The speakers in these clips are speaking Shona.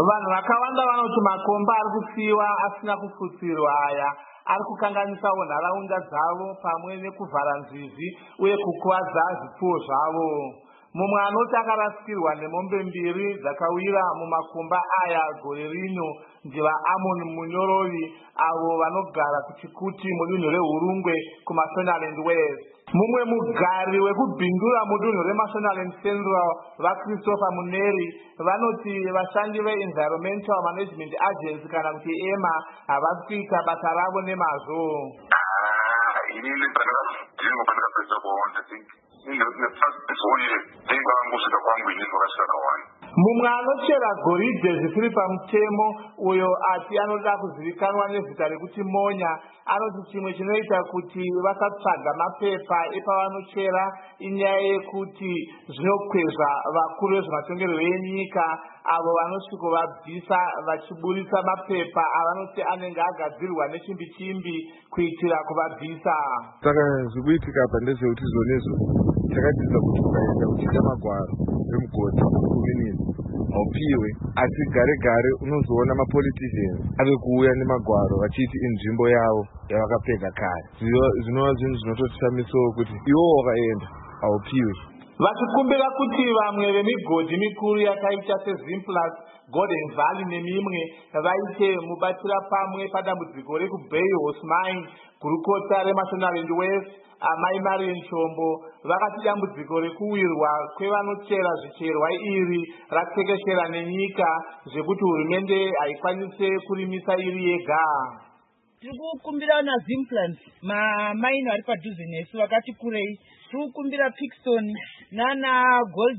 Vanhu vakawanda vanoti makomba ari kusiyiwa asina kufutsirwa aya ari kukanganisawo nharaunda dzavo pamwe nekuvhara nzizi uye kukuvadza zvipfuwo zvavo. Mumwe anoti akarasikirwa nemombe 2 dzakawira mumakomba aya gore rino ndivaAmon Munyorovi avo vanogara kuchikuti mudunhu reHurungwe kuMashonaland West. Mumwe mugari wekubhindura mudunhu reMashonaland Central vaChristopher Muneri vanoti vashandi veEnvironmental Management Agency kana kuti EMA havasi kuita basa ravo nemazvo. Mumwe anochera goridhe zvisiri pamutemo uyo ati anoda kuzivikanwa nezita rekuti Monya anoti chimwe chinoita kuti vasatsvaga mapepa epavanochera inyaya yekuti zvinokwezva vakuru vezvematongerwo enyika avo vanosvikovabvisa vachiburisa mapepa avanoti anenge agadzirwa nechimbi kuitira kuvabvisa. Saka zvikuitika apa ndezvekuti izvonezvo takatiza kuti ukaenda uchida magwaro emugodhi kuminini haupiwe, asi gare unozoona mapoliticians ave kuuya nemagwaro vachiti inzvimbo yavo yavakapfeka kare. Zvinova zvinhu zvinototishamisawo kuti iwo wakaenda haupiwe. Vachikumbira kuti vamwe vemigodhi mikuru yakaita seZimplus, Golden Valley nemimwe vaite mubatira pamwe padambudziko reku-Bay Horse Mine gurukota reMashonaland West. Amai Marion Chombo vakati dambudziko rekuwirwa kwevanochera zvicherwa iri ratekeshera nenyika zvekuti hurumende haikwanise kurimisa iri yega. Tirikukumbira na Zimplus mamaino ari padhuze nesu vakati kurei. Tirikukumbira Pixton nana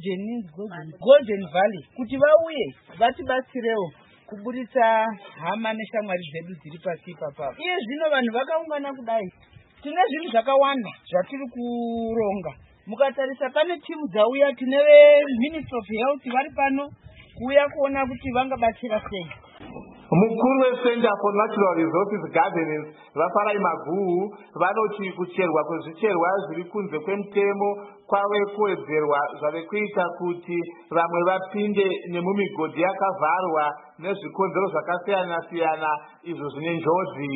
Golden Valley kuti vauye vatibatsirewo kuburitsa hama neshamwari dzedu dziri pasi ipapo. Iye zvino vanhu vakaungana kudai tine zvinhu zvakawanda zvatiri kuronga. Mukatarisa pane timu dzauya, tine veMinistry of Health vari pano kuuya kuona kuti vangabatsira sei. Mukuru weCenter for Natural Resources Governance vaFarai Maguhu vanoti kucherwa kwezvicherwa zviri kunze kwemutemo kwave kuwedzerwa zvave kuita kuti vamwe vapinde nemumigodhi yakavharwa nezvikonzero zvakasiyana-siyana izvo zvine njodzi.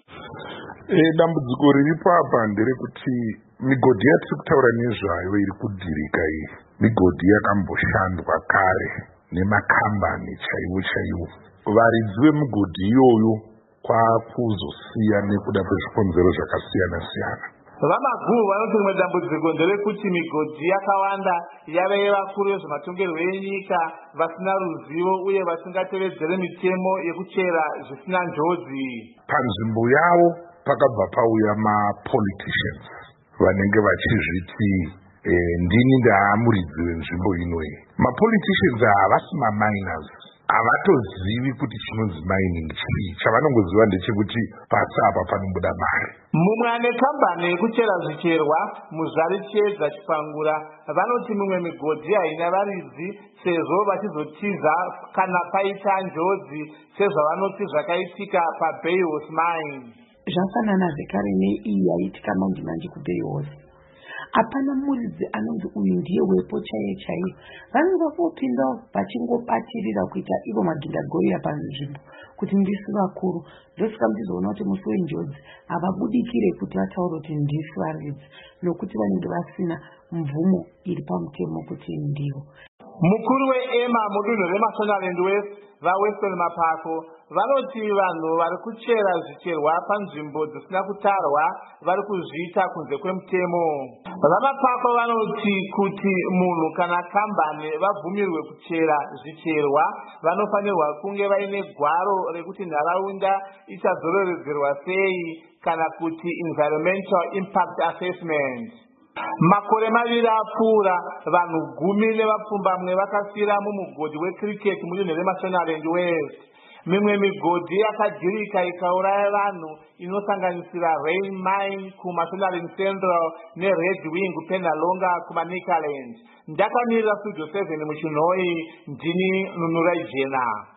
Dambudziko riripo apa nderekuti migodhi yatiri kutaura nezvayo iri kudhirika iyi migodhi yakamboshandwa kare nemakambani chaiwo. Varidzi vemugodhi iyoyo kwakuzosiya nekuda kwezvikonzero zvakasiyana-siyana. VaMaguhu vanoti rimwe dambudziko nderekuti migodhi yakawanda yave yevakuru vezvematongerwo enyika vasina ruzivo uye vasingatevedzere mitemo yekuchera zvisina njodzi. Panzvimbo yavo pakabva pauya mapoliticians vanenge vachizviti ndini ndaamuridzi wenzvimbo inoyi. Mapoliticians havasi maminers, havatozivi kuti chinonzi mining chii. Chavanongoziva ndechekuti pasi apa panombuda mari. Mumwe ane kambani yekuchera zvicherwa Muzvari Chiedza Chipangura vanoti mimwe migodhi haina varidzi sezvo vachizotiza kana paita njodzi sezvavanoti zvakaitika paBay Horse Mine. Zvafanana zvekare neiyi yaitika manje kuBay Horse. Hapana muridzi anonzi uyu ndiye wepo chaiyo. Vanenge kupindawo vachingobatirira kuita ivo madhindagorira panzvimbo kuti ndisi vakuru. Ndosaka muchizoona kuti musi wenjodzi havabudikire kuti vataure kuti ndisi varidzi nokuti vanenge vasina mvumo iri pamutemo kuti ndivo. Mukuru weEMA mudunhu reMashonaland West vaWeston Mapako vanoti vanhu vari kuchera zvicherwa panzvimbo dzisina kutarwa vari kuzviita kunze kwemutemo. VaMapako vanoti kuti munhu kana kambani vabvumirwe kuchera zvicherwa vanofanirwa kunge vaine gwaro rekuti nharaunda ichadzoreredzerwa sei kana kuti Environmental Impact Assessment. Makore 2 apfuura vanhu 10 nevapfumbamwe vakafira mumugodhi weCricket mudunhu reMashonaland West. Mimwe migodhi yakadhirika ikauraya vanhu inosanganisira Rain Mine kuMashonaland Central neRed Wing Penalonga kuManicaland. Ndakamirira Studio 7 muChinhoi, ndini Nunurai Jena.